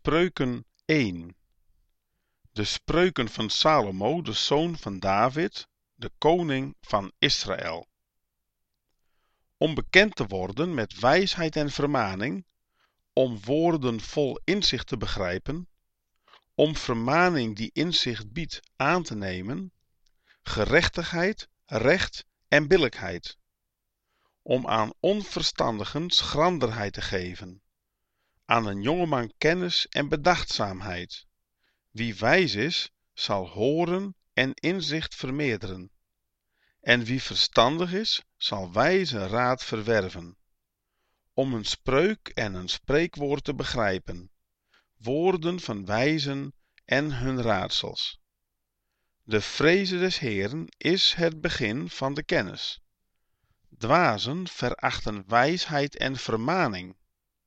Spreuken 1. De spreuken van Salomo, de zoon van David, de koning van Israël. Om bekend te worden met wijsheid en vermaning, om woorden vol inzicht te begrijpen, om vermaning die inzicht biedt aan te nemen, gerechtigheid, recht en billijkheid, om aan onverstandigen schranderheid te geven, aan een jongeman kennis en bedachtzaamheid. Wie wijs is, zal horen en inzicht vermeerderen. En wie verstandig is, zal wijze raad verwerven. Om een spreuk en een spreekwoord te begrijpen, woorden van wijzen en hun raadsels. De vreze des Heeren is het begin van de kennis. Dwazen verachten wijsheid en vermaning.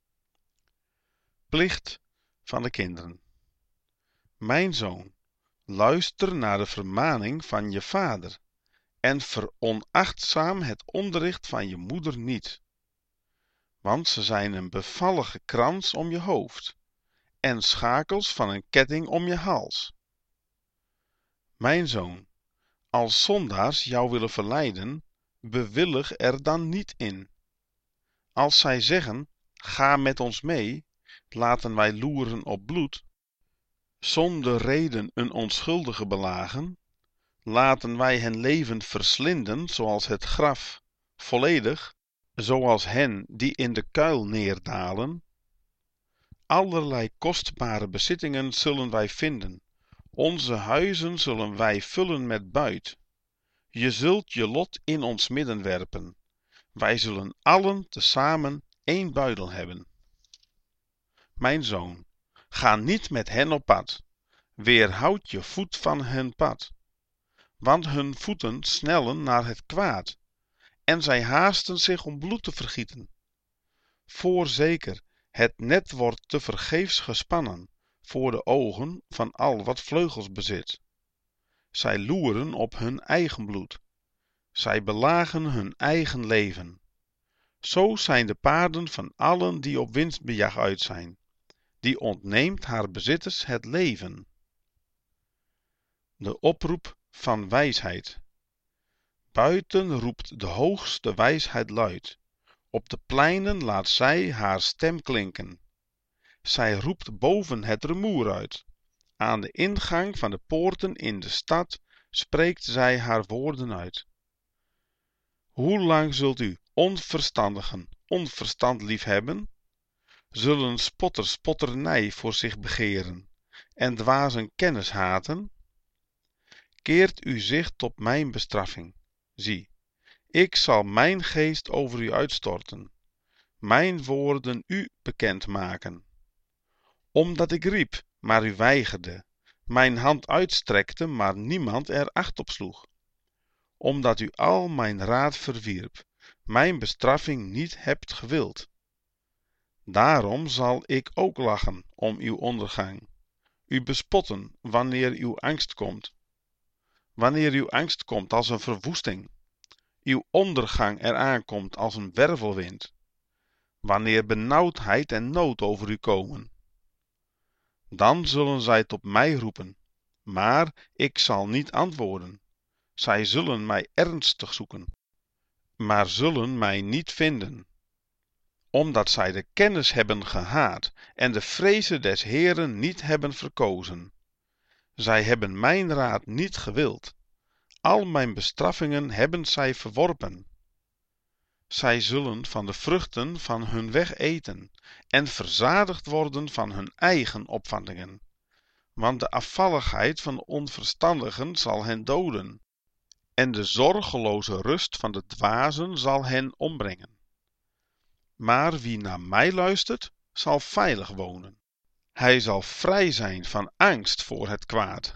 Plicht van de kinderen. Mijn zoon, luister naar de vermaning van je vader en veronachtzaam het onderricht van je moeder niet. Want ze zijn een bevallige krans om je hoofd en schakels van een ketting om je hals. Mijn zoon, als zondaars jou willen verleiden, bewillig er dan niet in. Als zij zeggen, ga met ons mee, laten wij loeren op bloed, zonder reden een onschuldige belagen, laten wij hen leven verslinden zoals het graf, volledig, zoals hen die in de kuil neerdalen. Allerlei kostbare bezittingen zullen wij vinden, onze huizen zullen wij vullen met buit. Je zult je lot in ons midden werpen, wij zullen allen tezamen één buidel hebben. Mijn zoon, ga niet met hen op pad, weerhoud je voet van hun pad, want hun voeten snellen naar het kwaad, en zij haasten zich om bloed te vergieten. Voorzeker, het net wordt tevergeefs gespannen voor de ogen van al wat vleugels bezit. Zij loeren op hun eigen bloed, zij belagen hun eigen leven. Zo zijn de paarden van allen die op winstbejag uit zijn, die ontneemt haar bezitters het leven. De oproep van wijsheid. Buiten roept de hoogste wijsheid luid, op de pleinen laat zij haar stem klinken. Zij roept boven het rumoer uit, aan de ingang van de poorten in de stad spreekt zij haar woorden uit. Hoe lang zult u, onverstandigen, onverstand liefhebben? Zullen spotters spotternij voor zich begeren en dwazen kennis haten? Keert u zich tot mijn bestraffing. Zie, ik zal mijn geest over u uitstorten, mijn woorden u bekend maken. Omdat ik riep, maar u weigerde, mijn hand uitstrekte, maar niemand er acht op sloeg. Omdat u al mijn raad verwierp, mijn bestraffing niet hebt gewild. Daarom zal ik ook lachen om uw ondergang, u bespotten wanneer uw angst komt. Wanneer uw angst komt als een verwoesting, uw ondergang eraan komt als een wervelwind, wanneer benauwdheid en nood over u komen. Dan zullen zij tot mij roepen, maar ik zal niet antwoorden. Zij zullen mij ernstig zoeken, maar zullen mij niet vinden. Omdat zij de kennis hebben gehaat en de vreze des Heeren niet hebben verkozen. Zij hebben mijn raad niet gewild. Al mijn bestraffingen hebben zij verworpen. Zij zullen van de vruchten van hun weg eten en verzadigd worden van hun eigen opvattingen. Want de afvalligheid van de onverstandigen zal hen doden, en de zorgeloze rust van de dwazen zal hen ombrengen. Maar wie naar mij luistert, zal veilig wonen. Hij zal vrij zijn van angst voor het kwaad.